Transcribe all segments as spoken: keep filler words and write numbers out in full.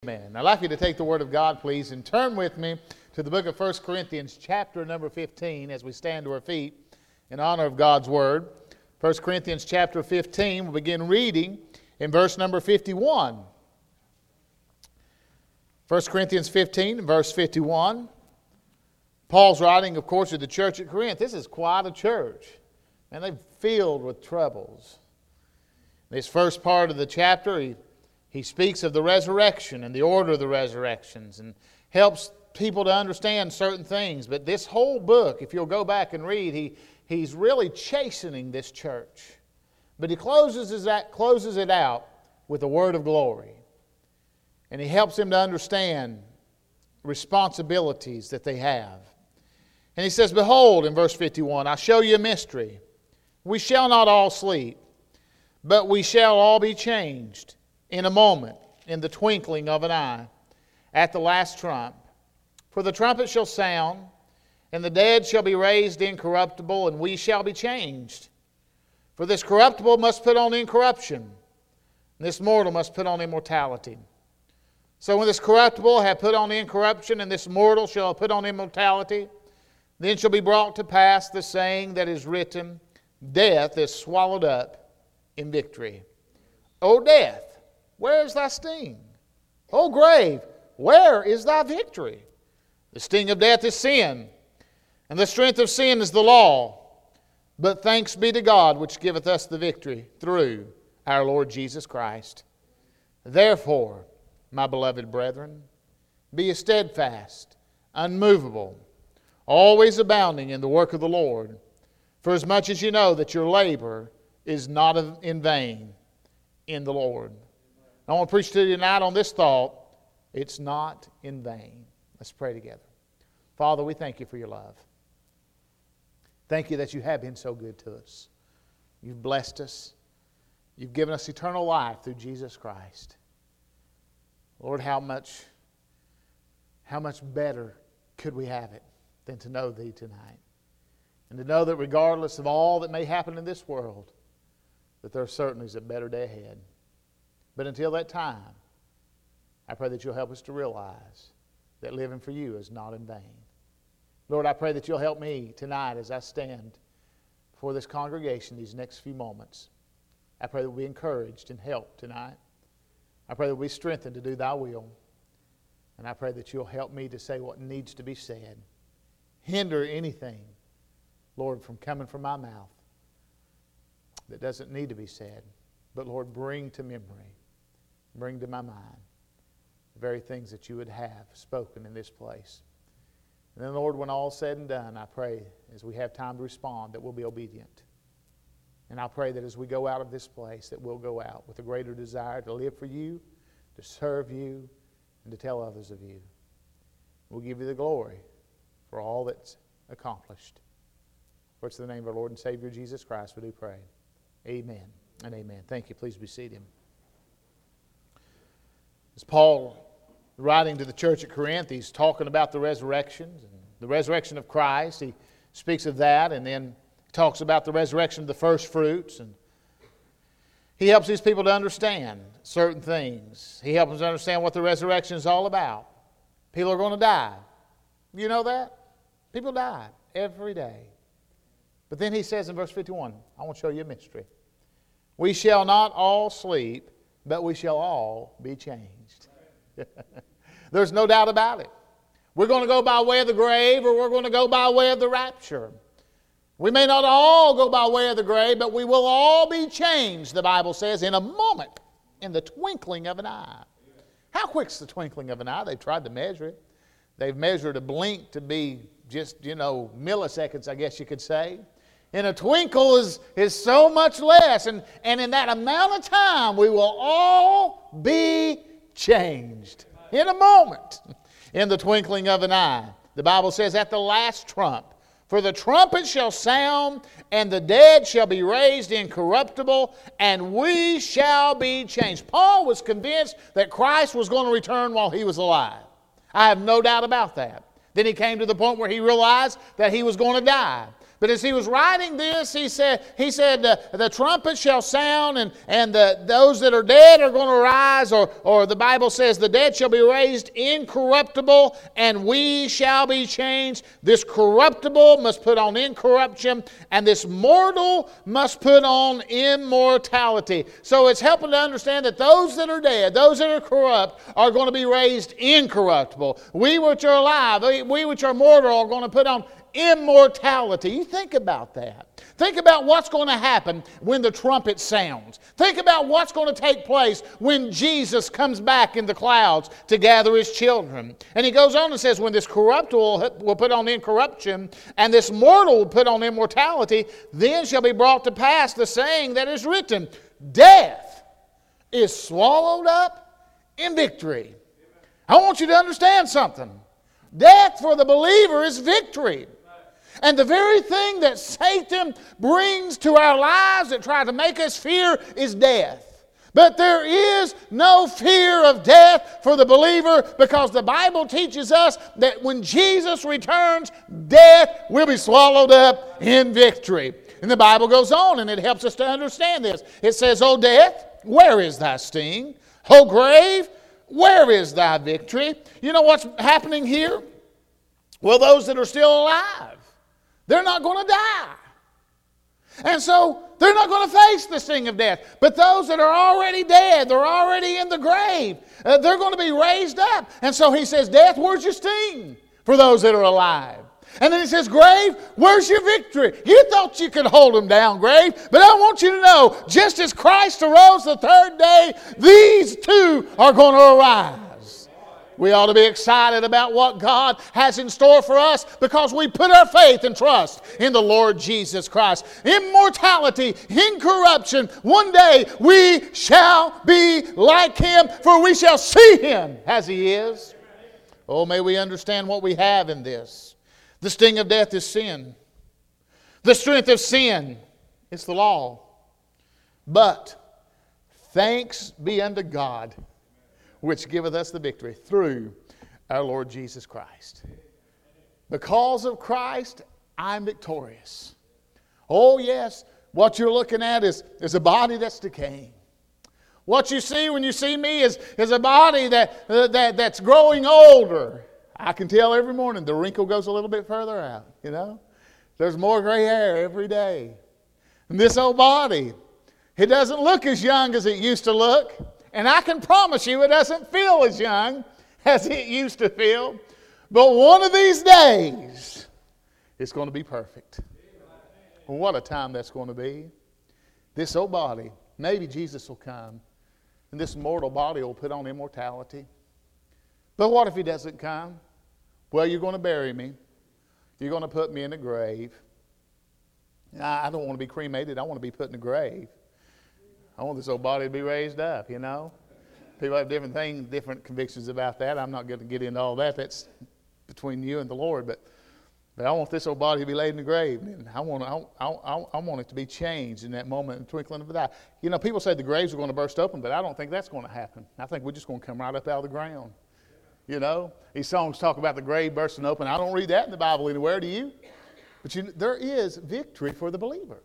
Amen. I'd like you to take the Word of God, please, and turn with me to the book of First Corinthians, chapter number fifteen, as we stand to our feet in honor of God's Word. First Corinthians, chapter fifteen, we'll begin reading in verse number fifty-one. First Corinthians fifteen, verse fifty-one. Paul's writing, of course, to the church at Corinth. This is quite a church, and they're filled with troubles. This first part of the chapter, he He speaks of the resurrection and the order of the resurrections and helps people to understand certain things. But this whole book, if you'll go back and read, he, he's really chastening this church. But he closes, his, closes it out with a word of glory. And he helps them to understand responsibilities that they have. And he says, "Behold," in verse fifty-one, "I show you a mystery. We shall not all sleep, but we shall all be changed in a moment, in the twinkling of an eye, at the last trump. For the trumpet shall sound, and the dead shall be raised incorruptible, and we shall be changed. For this corruptible must put on incorruption, and this mortal must put on immortality. So when this corruptible hath put on incorruption, and this mortal shall put on immortality, then shall be brought to pass the saying that is written, Death is swallowed up in victory. O death, where is thy sting? O grave, where is thy victory? The sting of death is sin, and the strength of sin is the law. But thanks be to God, which giveth us the victory through our Lord Jesus Christ. Therefore, my beloved brethren, be ye steadfast, unmovable, always abounding in the work of the Lord, for as much as you know that your labor is not in vain in the Lord." I want to preach to you tonight on this thought: it's not in vain. Let's pray together. Father, we thank you for your love. Thank you that you have been so good to us. You've blessed us. You've given us eternal life through Jesus Christ. Lord, how much, how much better could we have it than to know Thee tonight? And to know that regardless of all that may happen in this world, that there certainly is a better day ahead. But until that time, I pray that you'll help us to realize that living for you is not in vain. Lord, I pray that you'll help me tonight as I stand before this congregation these next few moments. I pray that we'll be encouraged and helped tonight. I pray that we'll be strengthened to do thy will. And I pray that you'll help me to say what needs to be said. Hinder anything, Lord, from coming from my mouth that doesn't need to be said. But Lord, bring to memory, bring to my mind the very things that you would have spoken in this place. And then, Lord, when all's said and done, I pray as we have time to respond that we'll be obedient. And I pray that as we go out of this place, that we'll go out with a greater desire to live for you, to serve you, and to tell others of you. We'll give you the glory for all that's accomplished. For it's in the name of our Lord and Savior Jesus Christ we do pray. Amen and amen. Thank you. Please be seated. As Paul, writing to the church at Corinth, he's talking about the resurrections and the resurrection of Christ. He speaks of that, and then talks about the resurrection of the first fruits. And he helps these people to understand certain things. He helps them to understand what the resurrection is all about. People are going to die. You know that? People die every day. But then he says in verse fifty-one, I want to show you a mystery. We shall not all sleep, but we shall all be changed. There's no doubt about it. We're going to go by way of the grave, or we're going to go by way of the rapture. We may not all go by way of the grave, but we will all be changed, the Bible says, in a moment, in the twinkling of an eye. How quick's the twinkling of an eye? They've tried to measure it. They've measured a blink to be just, you know, milliseconds, I guess you could say. In a twinkle is, is so much less. And, and in that amount of time, we will all be changed. In a moment. In the twinkling of an eye. The Bible says, at the last trump. For the trumpet shall sound, and the dead shall be raised incorruptible, and we shall be changed. Paul was convinced that Christ was going to return while he was alive. I have no doubt about that. Then he came to the point where he realized that he was going to die. But as he was writing this, he said, he said uh, the trumpet shall sound, and, and the, those that are dead are going to rise, or, or the Bible says the dead shall be raised incorruptible, and we shall be changed. This corruptible must put on incorruption, and this mortal must put on immortality. So it's helping to understand that those that are dead, those that are corrupt, are going to be raised incorruptible. We which are alive, we which are mortal, are going to put on immortality. You think about that. Think about what's going to happen when the trumpet sounds. Think about what's going to take place when Jesus comes back in the clouds to gather His children. And He goes on and says, when this corruptible will put on incorruption, and this mortal will put on immortality, then shall be brought to pass the saying that is written, death is swallowed up in victory. I want you to understand something. Death for the believer is victory. And the very thing that Satan brings to our lives that tries to make us fear is death. But there is no fear of death for the believer, because the Bible teaches us that when Jesus returns, death will be swallowed up in victory. And the Bible goes on and it helps us to understand this. It says, O death, where is thy sting? O grave, where is thy victory? You know what's happening here? Well, those that are still alive, they're not going to die. And so they're not going to face the sting of death. But those that are already dead, they're already in the grave, uh, they're going to be raised up. And so he says, death, where's your sting for those that are alive? And then he says, grave, where's your victory? You thought you could hold them down, grave. But I want you to know, just as Christ arose the third day, these two are going to arise. We ought to be excited about what God has in store for us, because we put our faith and trust in the Lord Jesus Christ. Immortality, incorruption, one day we shall be like Him, for we shall see Him as He is. Oh, may we understand what we have in this. The sting of death is sin. The strength of sin is the law. But thanks be unto God, which giveth us the victory through our Lord Jesus Christ. Because of Christ, I'm victorious. Oh yes, what you're looking at is, is a body that's decaying. What you see when you see me is, is a body that, uh, that, that's growing older. I can tell every morning the wrinkle goes a little bit further out, you know. There's more gray hair every day. And this old body, it doesn't look as young as it used to look. And I can promise you it doesn't feel as young as it used to feel. But one of these days, it's going to be perfect. Well, what a time that's going to be. This old body, maybe Jesus will come, and this mortal body will put on immortality. But what if He doesn't come? Well, you're going to bury me. You're going to put me in a grave. I don't want to be cremated. I want to be put in a grave. I want this old body to be raised up, you know. People have different things, different convictions about that. I'm not going to get into all that. That's between you and the Lord. But but I want this old body to be laid in the grave. And I want, I, I, I want it to be changed in that moment, in the twinkling of an eye. You know, people say the graves are going to burst open, but I don't think that's going to happen. I think we're just going to come right up out of the ground. You know, these songs talk about the grave bursting open. I don't read that in the Bible anywhere, do you? But you, there is victory for the believer.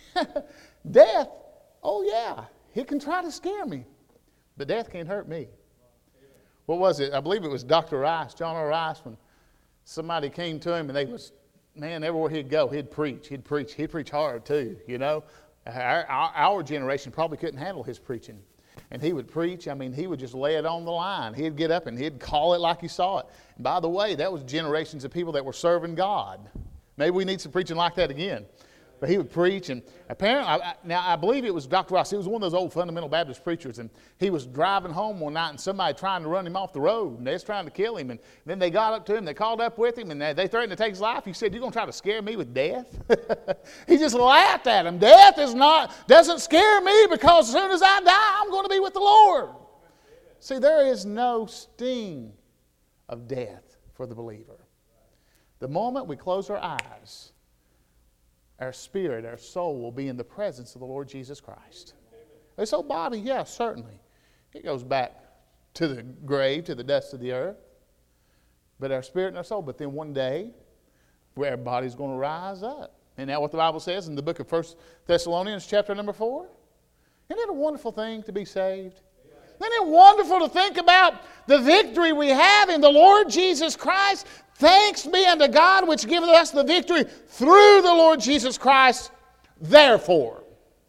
Death, oh yeah, it can try to scare me, but death can't hurt me. What was it? I believe it was Doctor Rice, John R. Rice, when somebody came to him and they was, man, everywhere he'd go, he'd preach, he'd preach, he'd preach hard too, you know. Our, our, our generation probably couldn't handle his preaching. And he would preach, I mean, he would just lay it on the line. He'd get up and he'd call it like he saw it. And by the way, that was generations of people that were serving God. Maybe we need some preaching like that again. But he would preach, and apparently, I, now I believe it was Doctor Ross. He was one of those old fundamental Baptist preachers, and he was driving home one night, and somebody trying to run him off the road, and they was trying to kill him. And then they got up to him, they called up with him, and they, they threatened to take his life. He said, "You're going to try to scare me with death?" He just laughed at him. Death is not doesn't scare me, because as soon as I die, I'm going to be with the Lord. See, there is no sting of death for the believer. The moment we close our eyes, our spirit, our soul will be in the presence of the Lord Jesus Christ. This old body, yeah, certainly. It goes back to the grave, to the dust of the earth. But our spirit and our soul. But then one day, where our body's going to rise up. Isn't that what the Bible says in the book of First Thessalonians chapter number four? Isn't it a wonderful thing to be saved? Isn't it wonderful to think about the victory we have in the Lord Jesus Christ? Thanks be unto God which giveth us the victory through the Lord Jesus Christ. Therefore,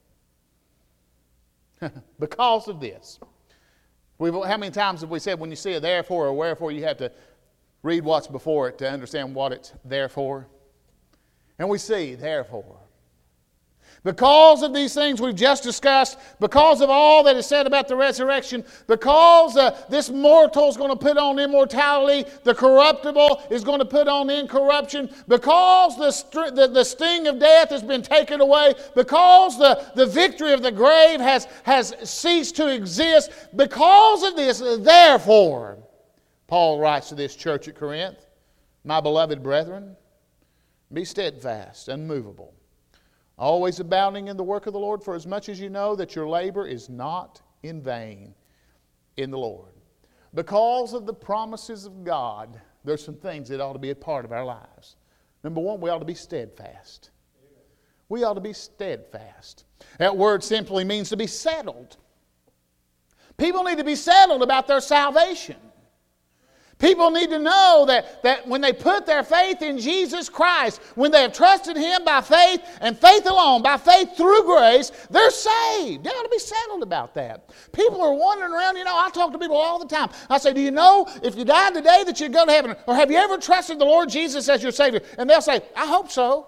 because of this. We've, how many times have we said when you see a therefore or wherefore, you have to read what's before it to understand what it's there for? And we see, therefore. Because of these things we've just discussed, because of all that is said about the resurrection, because uh, this mortal is going to put on immortality, the corruptible is going to put on incorruption, because the, st- the, the sting of death has been taken away, because the, the victory of the grave has, has ceased to exist, because of this, therefore, Paul writes to this church at Corinth, my beloved brethren, be steadfast, unmovable, always abounding in the work of the Lord, for as much as you know that your labor is not in vain in the Lord. Because of the promises of God, there's some things that ought to be a part of our lives. Number one, we ought to be steadfast. We ought to be steadfast. That word simply means to be settled. People need to be settled about their salvation. People need to know that, that when they put their faith in Jesus Christ, when they have trusted Him by faith and faith alone, by faith through grace, they're saved. They ought to be settled about that. People are wandering around. You know, I talk to people all the time. I say, do you know if you died today that you'd go to heaven? Or have you ever trusted the Lord Jesus as your Savior? And they'll say, I hope so.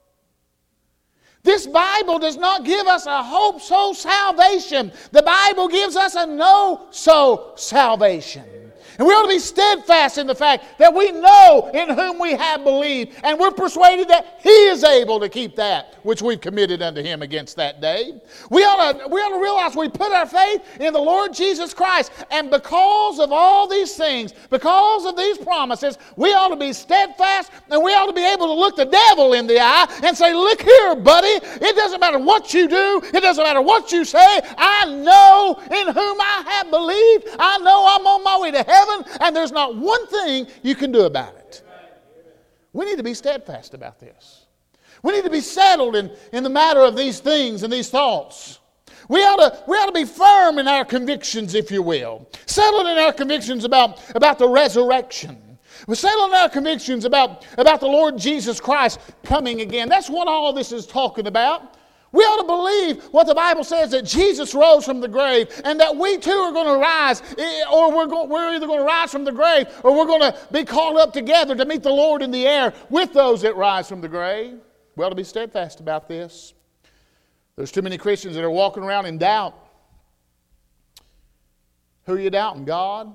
This Bible does not give us a hope-so salvation. The Bible gives us a know-so salvation. And we ought to be steadfast in the fact that we know in whom we have believed, and we're persuaded that He is able to keep that which we've committed unto Him against that day. We ought to, we ought to realize we put our faith in the Lord Jesus Christ, and because of all these things, because of these promises, we ought to be steadfast, and we ought to be able to look the devil in the eye and say, look here, buddy, it doesn't matter what you do, it doesn't matter what you say, I know in whom I have believed, I know I'm on my way to heaven, and there's not one thing you can do about it. We need to be steadfast about this. We need to be settled in, in the matter of these things and these thoughts. We ought to, we ought to be firm in our convictions, if you will. Settled in our convictions about, about the resurrection. We're settled in our convictions about, about the Lord Jesus Christ coming again. That's what all this is talking about. We ought to believe what the Bible says, that Jesus rose from the grave, and that we too are going to rise, or we're, going, we're either going to rise from the grave, or we're going to be called up together to meet the Lord in the air with those that rise from the grave. We ought to be steadfast about this. There's too many Christians that are walking around in doubt. Who are you doubting? God?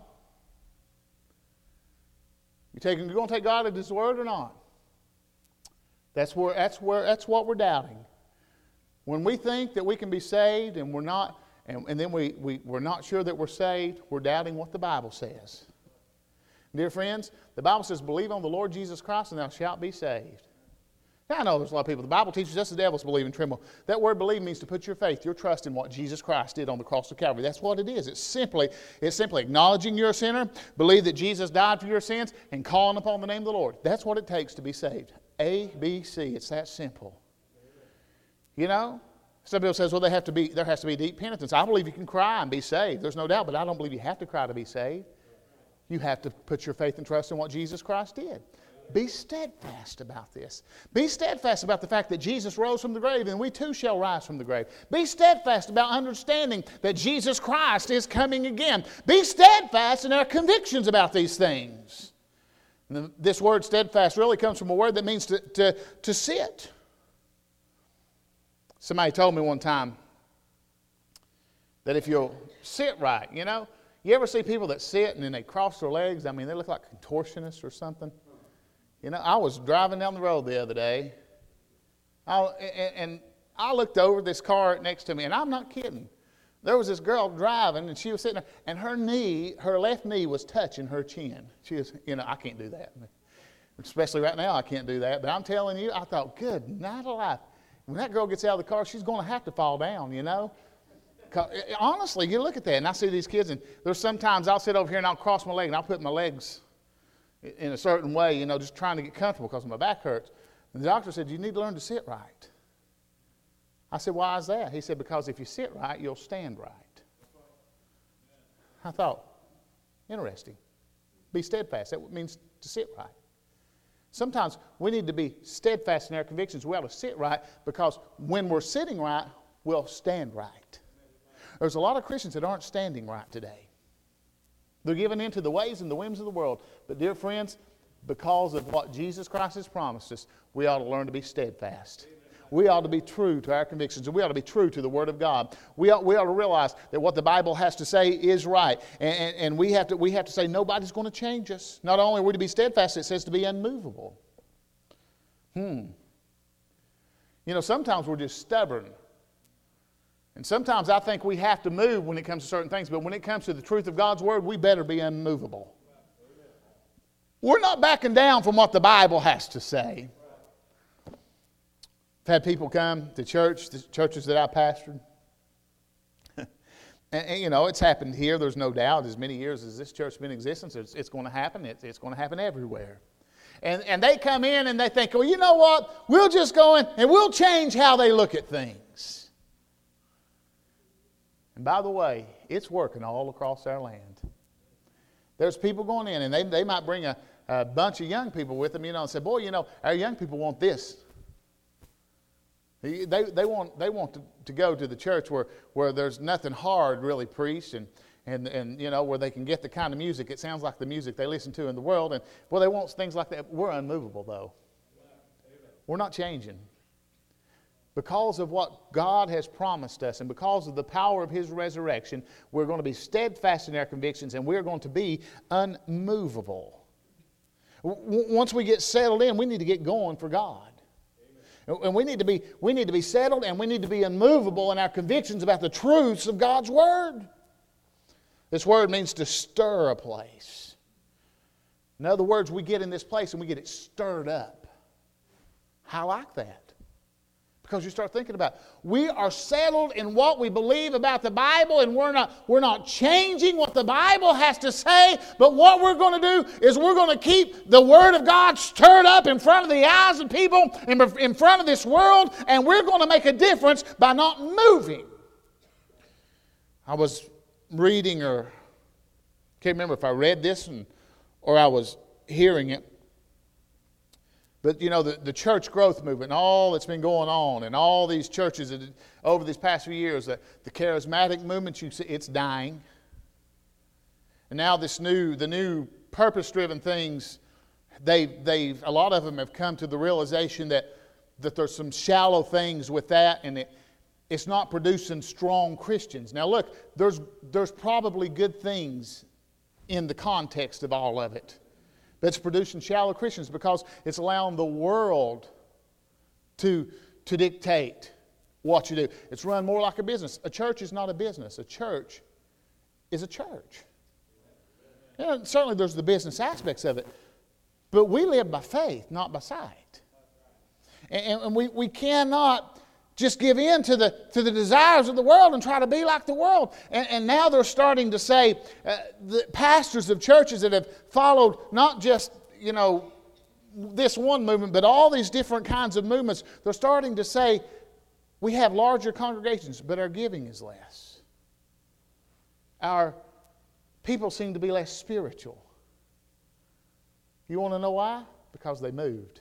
You taking, you going to take God at His word or not? That's where. That's where. That's what we're doubting. When we think that we can be saved and we're not, and, and then we, we, we're not sure that we're saved, we're doubting what the Bible says. Dear friends, the Bible says, believe on the Lord Jesus Christ and thou shalt be saved. Now, I know there's a lot of people. The Bible teaches us the devils believe and tremble. That word believe means to put your faith, your trust in what Jesus Christ did on the cross of Calvary. That's what it is. It's simply, it's simply acknowledging you're a sinner, believe that Jesus died for your sins, and calling upon the name of the Lord. That's what it takes to be saved. A, B, C. It's that simple. You know, some people says, well, they have to be, there has to be deep penitence. I believe you can cry and be saved. There's no doubt, but I don't believe you have to cry to be saved. You have to put your faith and trust in what Jesus Christ did. Be steadfast about this. Be steadfast about the fact that Jesus rose from the grave, and we too shall rise from the grave. Be steadfast about understanding that Jesus Christ is coming again. Be steadfast in our convictions about these things. And this word steadfast really comes from a word that means to, to, to sit. Somebody told me one time that if you'll sit right, you know, you ever see people that sit and then they cross their legs? I mean, they look like contortionists or something. You know, I was driving down the road the other day, I, and, and I looked over this car next to me, and I'm not kidding. There was this girl driving, and she was sitting there, and her knee, her left knee was touching her chin. She was, you know, I can't do that. Especially right now, I can't do that. But I'm telling you, I thought, good night of life. When that girl gets out of the car, she's going to have to fall down, you know. Honestly, you look at that, and I see these kids, and there's sometimes I'll sit over here and I'll cross my leg, and I'll put my legs in a certain way, you know, just trying to get comfortable because my back hurts. And the doctor said, you need to learn to sit right. I said, why is that? He said, because if you sit right, you'll stand right. I thought, interesting. Be steadfast. That means to sit right. Sometimes we need to be steadfast in our convictions. We ought to sit right, because when we're sitting right, we'll stand right. There's a lot of Christians that aren't standing right today. They're giving in to the ways and the whims of the world. But dear friends, because of what Jesus Christ has promised us, we ought to learn to be steadfast. We ought to be true to our convictions, and we ought to be true to the Word of God. We ought, we ought to realize that what the Bible has to say is right. And, and, and we, have to, we have to say nobody's going to change us. Not only are we to be steadfast, it says to be unmovable. Hmm. You know, sometimes we're just stubborn. And sometimes I think we have to move when it comes to certain things, but when it comes to the truth of God's Word, we better be unmovable. We're not backing down from what the Bible has to say. I've had people come to church, the churches that I pastored. and, and, you know, it's happened here, there's no doubt. As many years as this church has been in existence, it's, it's going to happen. It's, it's going to happen everywhere. And, and they come in and they think, well, you know what? We'll just go in and we'll change how they look at things. And by the way, it's working all across our land. There's people going in, and they, they might bring a, a bunch of young people with them, you know, and say, boy, you know, our young people want this. They, they want, they want to, to go to the church where, where there's nothing hard really preached, and, and, and, you know, where they can get the kind of music. It sounds like the music they listen to in the world. And, well, they want things like that. We're unmovable, though. We're not changing. Because of what God has promised us, and because of the power of His resurrection, we're going to be steadfast in our convictions, and we're going to be unmovable. W- once we get settled in, we need to get going for God. Amen. And we need to be, we need to be settled, and we need to be unmovable in our convictions about the truths of God's Word. This word means to stir a place. In other words, we get in this place and we get it stirred up. I like that. Because you start thinking about it. We are settled in what we believe about the Bible, and we're not, we're not changing what the Bible has to say, but what we're going to do is we're going to keep the Word of God stirred up in front of the eyes of people, in, in front of this world, and we're going to make a difference by not moving. I was reading, or can't remember if I read this and, or I was hearing it. But, you know, the, the church growth movement and all that's been going on, and all these churches that, over these past few years, the, the charismatic movement, you see, it's dying. And now this new, the new purpose-driven things, they, they've, a lot of them have come to the realization that, that there's some shallow things with that, and it, it's not producing strong Christians. Now look, there's, there's probably good things in the context of all of it. But it's producing shallow Christians because it's allowing the world to, to dictate what you do. It's run more like a business. A church is not a business. A church is a church. You know, certainly there's the business aspects of it. But we live by faith, not by sight. And, and we, we cannot just give in to the, to the desires of the world and try to be like the world. And, and now they're starting to say, uh, the pastors of churches that have followed not just, you know, this one movement, but all these different kinds of movements, they're starting to say, we have larger congregations, but our giving is less. Our people seem to be less spiritual. You want to know why? Because they moved.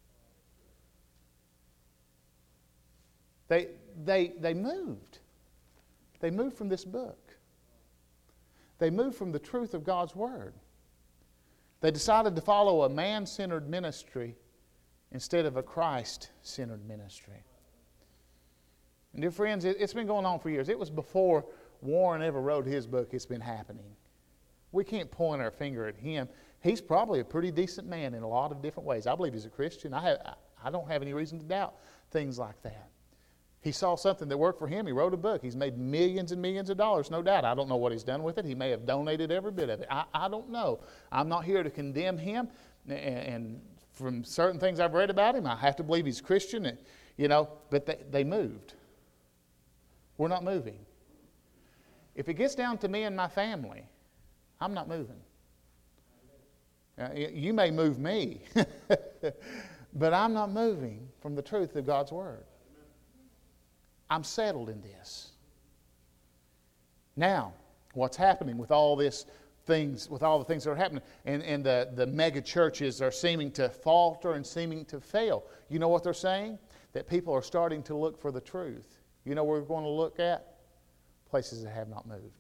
They, they, they moved. They moved from this book. They moved from the truth of God's Word. They decided to follow a man-centered ministry instead of a Christ-centered ministry. And dear friends, it, it's been going on for years. It was before Warren ever wrote his book. It's been happening. We can't point our finger at him. He's probably a pretty decent man in a lot of different ways. I believe he's a Christian. I, have, I don't have any reason to doubt things like that. He saw something that worked for him. He wrote a book. He's made millions and millions of dollars, no doubt. I don't know what he's done with it. He may have donated every bit of it. I, I don't know. I'm not here to condemn him. And, and from certain things I've read about him, I have to believe he's Christian. And, you know, but they, they moved. We're not moving. If it gets down to me and my family, I'm not moving. Uh, you may move me. But I'm not moving from the truth of God's Word. I'm settled in this. Now, what's happening with all this things, with all the things that are happening, and, and the, the mega churches are seeming to falter and seeming to fail. You know what they're saying? That people are starting to look for the truth. You know where we're going to look at? Places that have not moved.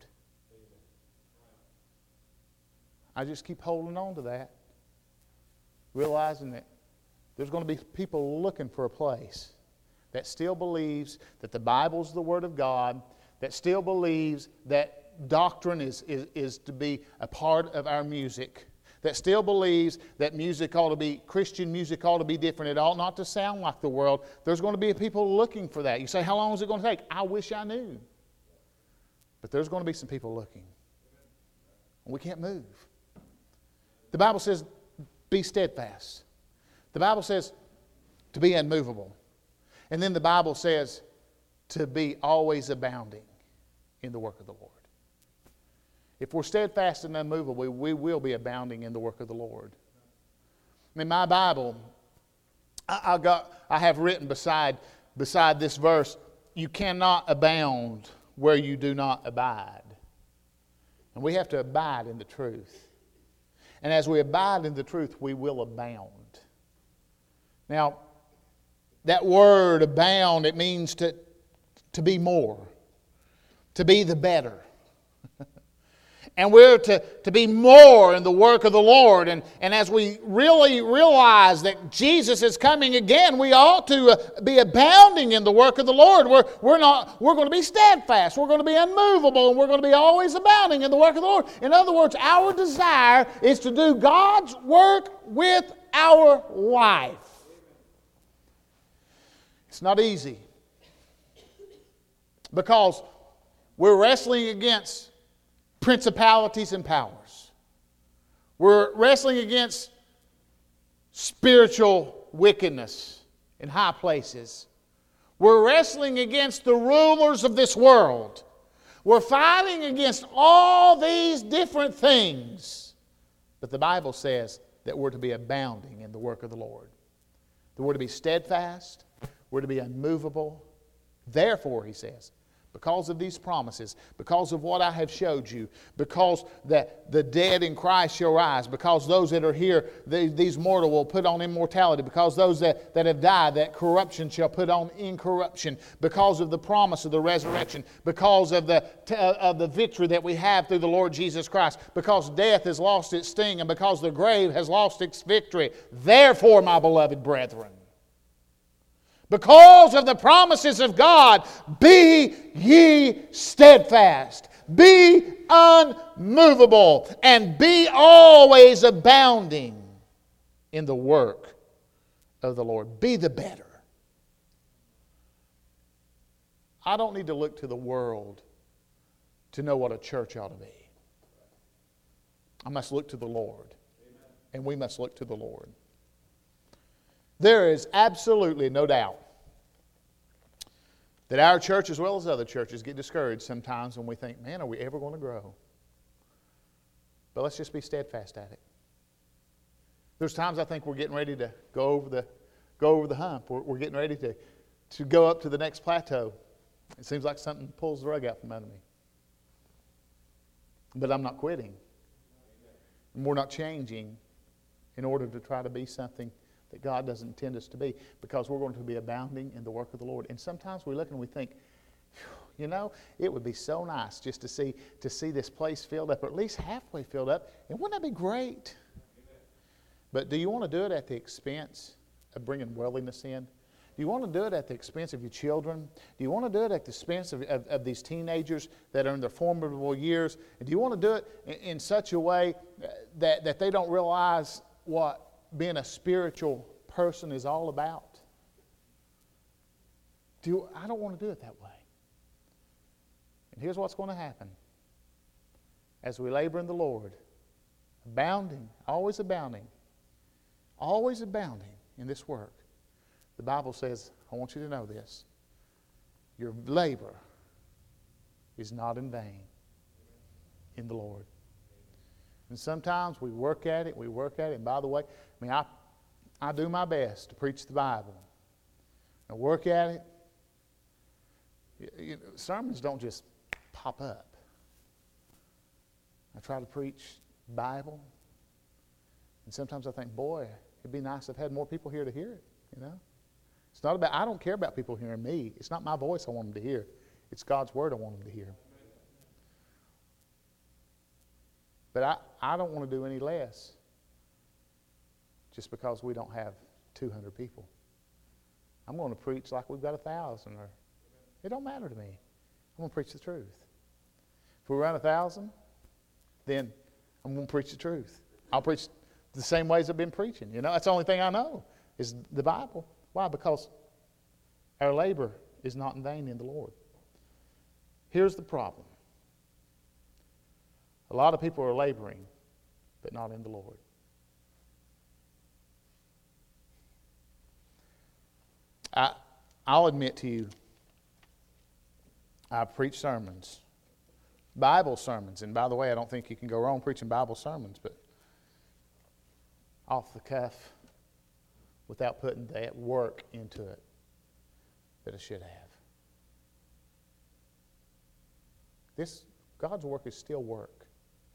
I just keep holding on to that, realizing that there's going to be people looking for a place that still believes that the Bible's the Word of God, that still believes that doctrine is, is, is to be a part of our music, that still believes that music ought to be, Christian music ought to be different. It ought not to sound like the world. There's going to be people looking for that. You say, how long is it going to take? I wish I knew. But there's going to be some people looking. We can't move. The Bible says, be steadfast. The Bible says to be unmovable. And then the Bible says to be always abounding in the work of the Lord. If we're steadfast and unmovable, we, we will be abounding in the work of the Lord. In my Bible, I, I got I have written beside beside this verse, you cannot abound where you do not abide. And we have to abide in the truth. And as we abide in the truth, we will abound. Now, that word abound, it means to, to be more, to be the better. And we're to, to be more in the work of the Lord. And, and as we really realize that Jesus is coming again, we ought to uh, be abounding in the work of the Lord. We're, we're, not, we're going to be steadfast. We're going to be unmovable. And we're going to be always abounding in the work of the Lord. In other words, our desire is to do God's work with our life. It's not easy. Because we're wrestling against principalities and powers. We're wrestling against spiritual wickedness in high places. We're wrestling against the rulers of this world. We're fighting against all these different things. But the Bible says that we're to be abounding in the work of the Lord. That we're to be steadfast. We're to be unmovable. Therefore, he says, because of these promises, because of what I have showed you, because the, the dead in Christ shall rise, because those that are here, they, these mortal will put on immortality, because those that, that have died, that corruption shall put on incorruption, because of the promise of the resurrection, because of the, of the victory that we have through the Lord Jesus Christ, because death has lost its sting, and because the grave has lost its victory. Therefore, my beloved brethren, because of the promises of God, be ye steadfast, be unmovable, and be always abounding in the work of the Lord. Be the better. I don't need to look to the world to know what a church ought to be. I must look to the Lord, and we must look to the Lord. There is absolutely no doubt that our church, as well as other churches, get discouraged sometimes when we think, man, are we ever going to grow? But let's just be steadfast at it. There's times I think we're getting ready to go over the, go over the hump. We're, we're getting ready to, to go up to the next plateau. It seems like something pulls the rug out from under me. But I'm not quitting. And we're not changing in order to try to be something that God doesn't intend us to be, because we're going to be abounding in the work of the Lord. And sometimes we look and we think, you know, it would be so nice just to see to see this place filled up, or at least halfway filled up. And wouldn't that be great? But do you want to do it at the expense of bringing worldliness in? Do you want to do it at the expense of your children? Do you want to do it at the expense of, of, of these teenagers that are in their formidable years? And do you want to do it in, in such a way that, that they don't realize what being a spiritual person is all about? Do you, I don't want to do it that way. And here's what's going to happen. As we labor in the Lord, abounding, always abounding, always abounding in this work, the Bible says, I want you to know this, your labor is not in vain in the Lord. And sometimes we work at it, we work at it, and by the way, I mean, I, I do my best to preach the Bible. I work at it. You, you know, sermons don't just pop up. I try to preach Bible. And sometimes I think, boy, it'd be nice if I had more people here to hear it, you know. It's not about, I don't care about people hearing me. It's not my voice I want them to hear. It's God's Word I want them to hear. But I, I don't want to do any less just because we don't have two hundred people. I'm going to preach like we've got a thousand. Or it don't matter to me. I'm going to preach the truth. If we run a thousand, then I'm going to preach the truth. I'll preach the same ways I've been preaching. You know, that's the only thing I know is the Bible. Why? Because our labor is not in vain in the Lord. Here's the problem. A lot of people are laboring, but not in the Lord. I, I'll admit to you, I've preached sermons, Bible sermons. And by the way, I don't think you can go wrong preaching Bible sermons, but off the cuff, without putting that work into it that I should have. This, God's work is still work.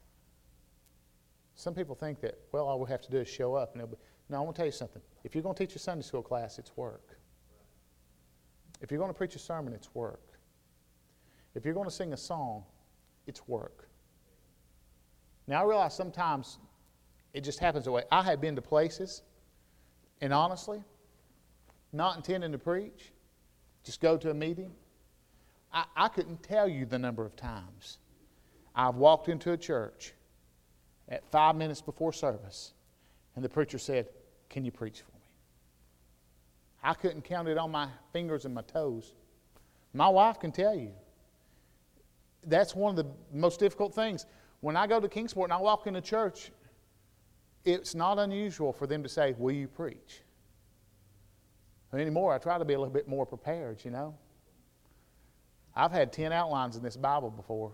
Some people think that, well, all we have to do is show up. And be, no, I want to tell you something. If you're going to teach a Sunday school class, it's work. If you're going to preach a sermon, it's work. If you're going to sing a song, it's work. Now, I realize sometimes it just happens that way. I have been to places, and honestly, not intending to preach, just go to a meeting. I, I couldn't tell you the number of times I've walked into a church at five minutes before service, and the preacher said, "Can you preach for me?" I couldn't count it on my fingers and my toes. My wife can tell you. That's one of the most difficult things. When I go to Kingsport and I walk into church, it's not unusual for them to say, "Will you preach?" Anymore, I try to be a little bit more prepared, you know. I've had ten outlines in this Bible before.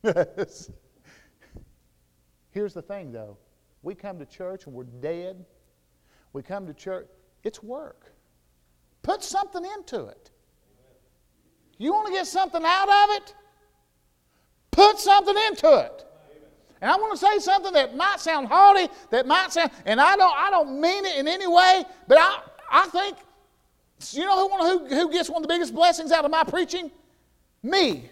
Here's the thing, though. We come to church and we're dead. We come to church. It's work. Put something into it. You want to get something out of it? Put something into it. And I want to say something that might sound haughty, that might sound, and I don't, I don't mean it in any way, but I, I think, you know who, who, who gets one of the biggest blessings out of my preaching? Me.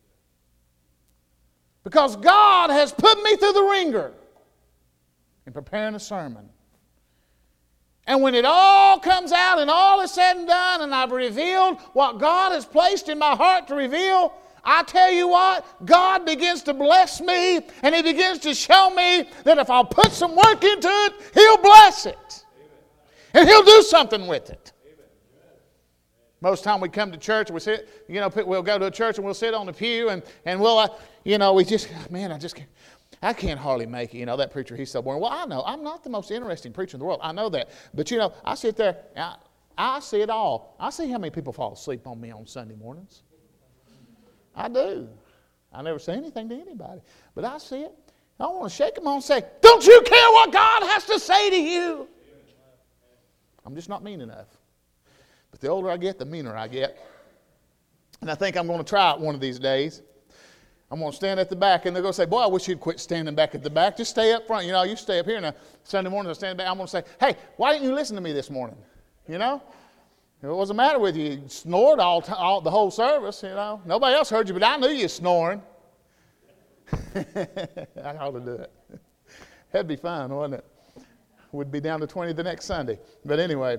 Because God has put me through the ringer in preparing a sermon. And when it all comes out and all is said and done and I've revealed what God has placed in my heart to reveal, I tell you what, God begins to bless me and He begins to show me that if I'll put some work into it, He'll bless it. And He'll do something with it. Most time we come to church, we sit, you know, we'll go to a church and we'll sit on the pew and, and we'll, uh, you know, we just, man, I just can't, I can't hardly make it. You know, that preacher, he's so boring. Well, I know, I'm not the most interesting preacher in the world. I know that. But, you know, I sit there, I, I see it all. I see how many people fall asleep on me on Sunday mornings. I do. I never say anything to anybody. But I see it. I want to shake them on and say, don't you care what God has to say to you? I'm just not mean enough. But the older I get, the meaner I get. And I think I'm going to try it one of these days. I'm going to stand at the back, and they're going to say, boy, I wish you'd quit standing back at the back. Just stay up front. You know, you stay up here. Now, Sunday morning, I stand back. I'm going to say, hey, why didn't you listen to me this morning? You know? What was the matter with you? You snored all, t- all the whole service, you know. Nobody else heard you, but I knew you snoring. I ought to do it. That'd be fun, wouldn't it? We'd be down to twenty the next Sunday. But anyway,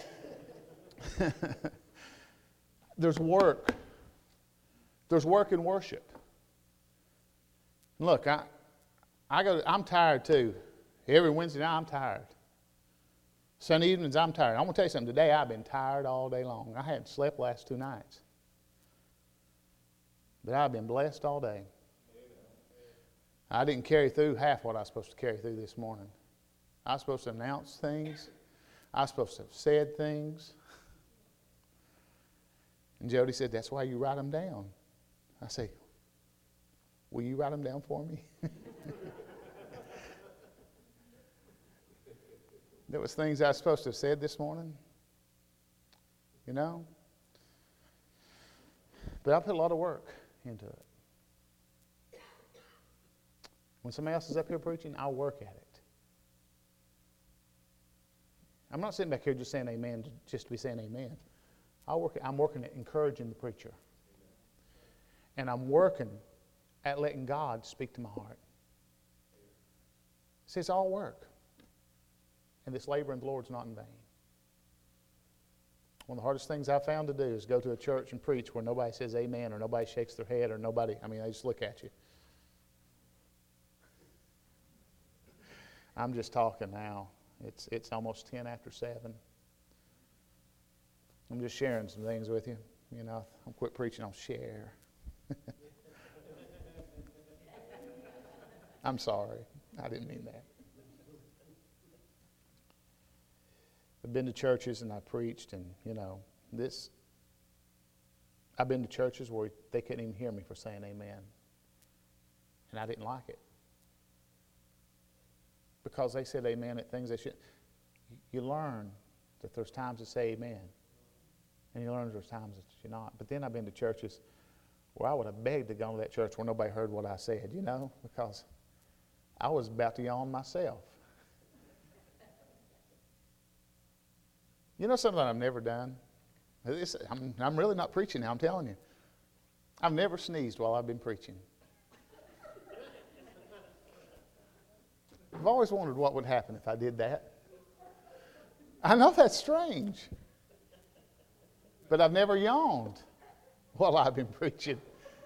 there's work. There's work in worship. Look, I, I go. I'm tired too. Every Wednesday night, I'm tired. Sunday evenings, I'm tired. I'm going to tell you something. Today, I've been tired all day long. I hadn't slept last two nights. But I've been blessed all day. I didn't carry through half what I was supposed to carry through this morning. I was supposed to announce things. I was supposed to have said things. And Jody said, that's why you write them down. I say, will you write them down for me? There was things I was supposed to have said this morning. You know? But I put a lot of work into it. When somebody else is up here preaching, I'll work at it. I'm not sitting back here just saying amen just to be saying amen. I'll work, I'm working at encouraging the preacher. And I'm working at letting God speak to my heart. See, it's all work. And this labor in the Lord's not in vain. One of the hardest things I've found to do is go to a church and preach where nobody says amen or nobody shakes their head or nobody, I mean, they just look at you. I'm just talking now. It's, it's almost ten after seven. I'm just sharing some things with you. You know, I'll quit preaching, I'll share. I'm sorry. I didn't mean that. I've been to churches and I preached and, you know, this, I've been to churches where they couldn't even hear me for saying amen. And I didn't like it. Because they said amen at things they should. You learn that there's times to say amen. And you learn there's times that you're not. But then I've been to churches where I would have begged to go to that church where nobody heard what I said, you know, because I was about to yawn myself. You know something that I've never done? It's, I'm, I'm really not preaching now, I'm telling you. I've never sneezed while I've been preaching. I've always wondered what would happen if I did that. I know that's strange. But I've never yawned while I've been preaching.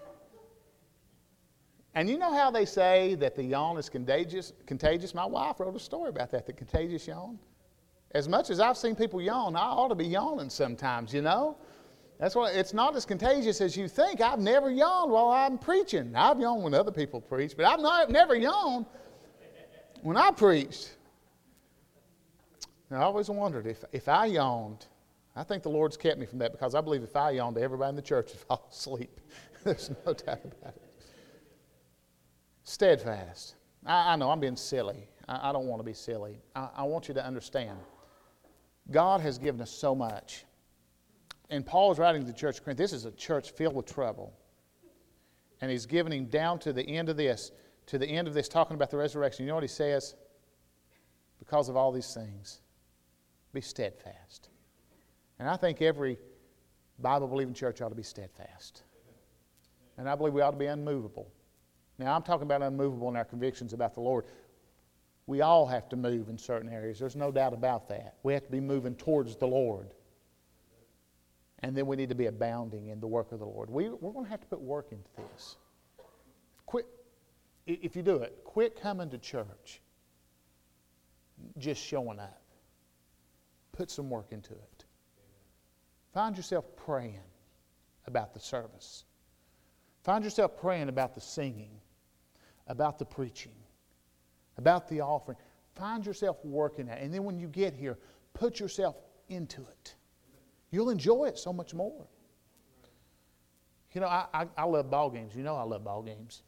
And you know how they say that the yawn is contagious? Contagious? My wife wrote a story about that, the contagious yawn. As much as I've seen people yawn, I ought to be yawning sometimes, you know? That's why it's not as contagious as you think. I've never yawned while I'm preaching. I've yawned when other people preach, but I've not, never yawned when I preached. And I always wondered if, if I yawned, I think the Lord's kept me from that because I believe if I yawned, everybody in the church would fall asleep. There's no doubt about it. Steadfast. I, I know I'm being silly. I, I don't want to be silly. I, I want you to understand. God has given us so much. And Paul is writing to the church of Corinth. This is a church filled with trouble. And he's giving him down to the end of this, to the end of this, talking about the resurrection. You know what he says? Because of all these things, be steadfast. And I think every Bible-believing church ought to be steadfast. And I believe we ought to be unmovable. Now, I'm talking about unmovable in our convictions about the Lord. We all have to move in certain areas. There's no doubt about that. We have to be moving towards the Lord. And then we need to be abounding in the work of the Lord. We, we're going to have to put work into this. Quit, if you do it, quit coming to church just showing up. Put some work into it. Find yourself praying about the service. Find yourself praying about the singing, about the preaching, about the offering. Find yourself working at it. And then when you get here, put yourself into it. You'll enjoy it so much more. You know, I, I, I love ball games. You know I love ball games.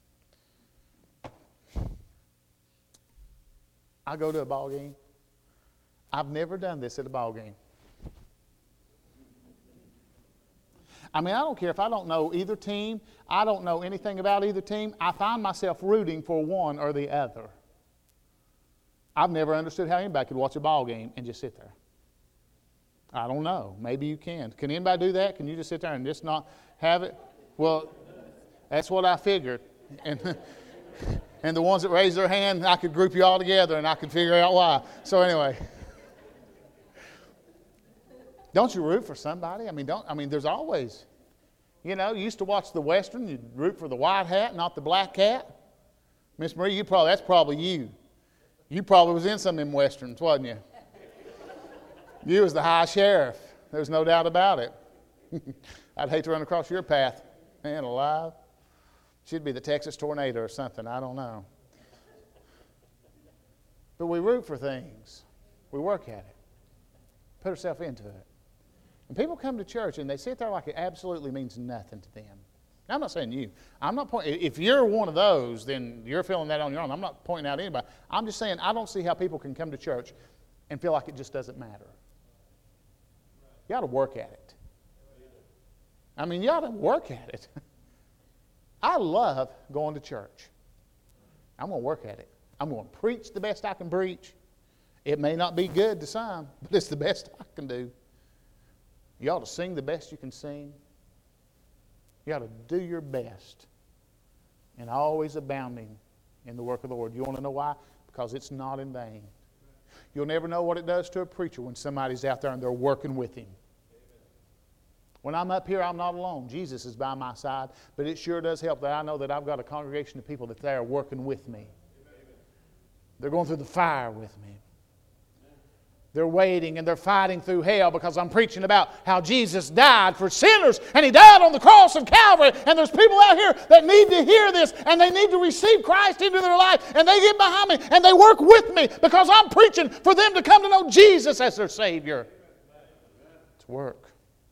I go to a ball game. I've never done this at a ball game. I mean, I don't care if I don't know either team. I don't know anything about either team. I find myself rooting for one or the other. I've never understood how anybody could watch a ball game and just sit there. I don't know. Maybe you can. Can anybody do that? Can you just sit there and just not have it? Well, that's what I figured. And, and the ones that raised their hand, I could group you all together and I could figure out why. So anyway. Don't you root for somebody? I mean, don't. I mean, there's always, you know, you used to watch the Western, you'd root for the white hat, not the black cat. Miss Marie, you probably, that's probably you. You probably was in some of them Westerns, wasn't you? You was the high sheriff. There's no doubt about it. I'd hate to run across your path. Man alive. She'd be the Texas tornado or something. I don't know. But we root for things. We work at it. Put ourselves into it. And people come to church and they sit there like it absolutely means nothing to them. Now, I'm not saying you. I'm not pointing. If you're one of those, then you're feeling that on your own. I'm not pointing out anybody. I'm just saying I don't see how people can come to church and feel like it just doesn't matter. You ought to work at it. I mean, you ought to work at it. I love going to church. I'm going to work at it. I'm going to preach the best I can preach. It may not be good to some, but it's the best I can do. You ought to sing the best you can sing. You ought to do your best. And always abounding in the work of the Lord. You want to know why? Because it's not in vain. You'll never know what it does to a preacher when somebody's out there and they're working with him. When I'm up here, I'm not alone. Jesus is by my side. But it sure does help that I know that I've got a congregation of people that they are working with me. They're going through the fire with me. They're waiting and they're fighting through hell because I'm preaching about how Jesus died for sinners and He died on the cross of Calvary. And there's people out here that need to hear this and they need to receive Christ into their life. And they get behind me and they work with me because I'm preaching for them to come to know Jesus as their Savior. It's work.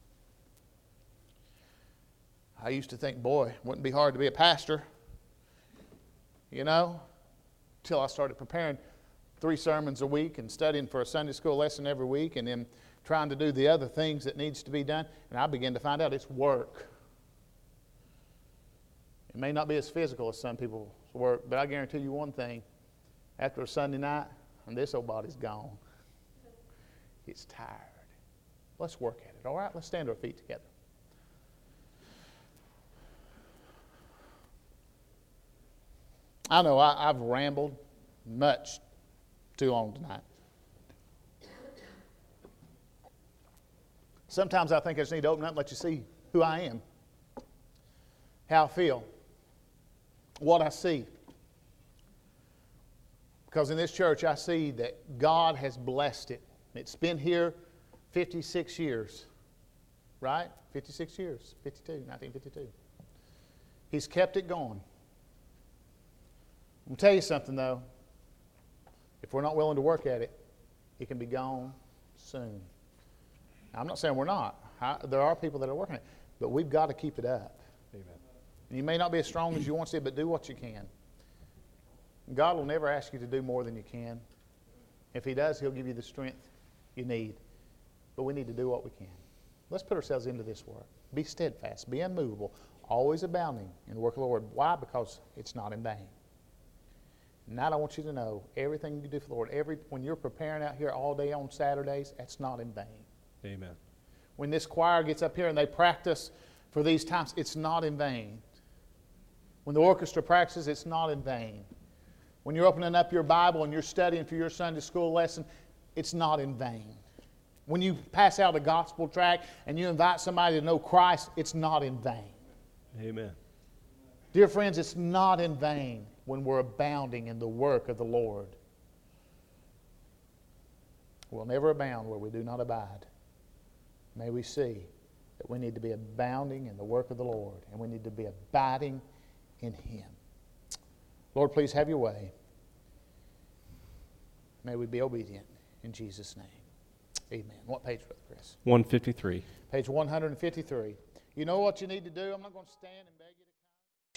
I used to think, boy, it wouldn't be hard to be a pastor. You know, until I started preparing three sermons a week and studying for a Sunday school lesson every week and then trying to do the other things that needs to be done. And I began to find out it's work. It may not be as physical as some people's work, but I guarantee you one thing. After a Sunday night, and this old body's gone. It's tired. Let's work at it, all right? Let's stand to our feet together. I know I, I've rambled much too long tonight. Sometimes I think I just need to open up and let you see who I am, how I feel, what I see. Because in this church I see that God has blessed it. It's been here fifty-six years, right? fifty-six years, fifty-two, nineteen fifty-two. He's kept it going. I'm going to tell you something though. If we're not willing to work at it, it can be gone soon. Now, I'm not saying we're not. I, there are people that are working it, but we've got to keep it up. Amen. And you may not be as strong as you want to, but do what you can. God will never ask you to do more than you can. If He does, He'll give you the strength you need. But we need to do what we can. Let's put ourselves into this work. Be steadfast. Be unmovable. Always abounding in the work of the Lord. Why? Because it's not in vain. Now I want you to know, everything you do for the Lord, every when you're preparing out here all day on Saturdays, that's not in vain. Amen. When this choir gets up here and they practice for these times, it's not in vain. When the orchestra practices, it's not in vain. When you're opening up your Bible and you're studying for your Sunday school lesson, it's not in vain. When you pass out a gospel tract and you invite somebody to know Christ, it's not in vain. Amen. Dear friends, it's not in vain when we're abounding in the work of the Lord. We'll never abound where we do not abide. May we see that we need to be abounding in the work of the Lord, and we need to be abiding in Him. Lord, please have your way. May we be obedient in Jesus' name. Amen. What page, Brother Chris? one fifty-three. Page one fifty-three. You know what you need to do? I'm not going to stand and beg you to